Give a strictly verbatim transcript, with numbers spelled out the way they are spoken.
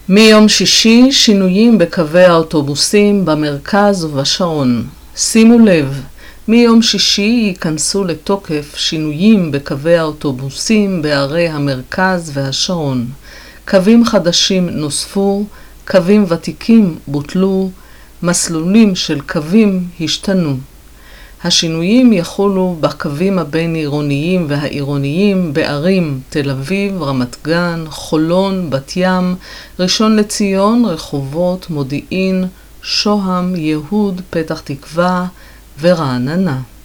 מיום שישי שינויים בקווי האוטובוסים במרכז ובשרון. שימו לב, מיום שישי ייכנסו לתוקף שינויים בקווי האוטובוסים בערי המרכז והשרון. קווים חדשים נוספו, קווים ותיקים בוטלו, מסלולים של קווים השתנו. השינויים יחולו בקווים הבין-עירוניים והעירוניים בערים תל אביב, רמת גן, חולון, בת ים, ראשון לציון, רחובות, מודיעין, שוהם, יהוד, פתח תקווה ורעננה.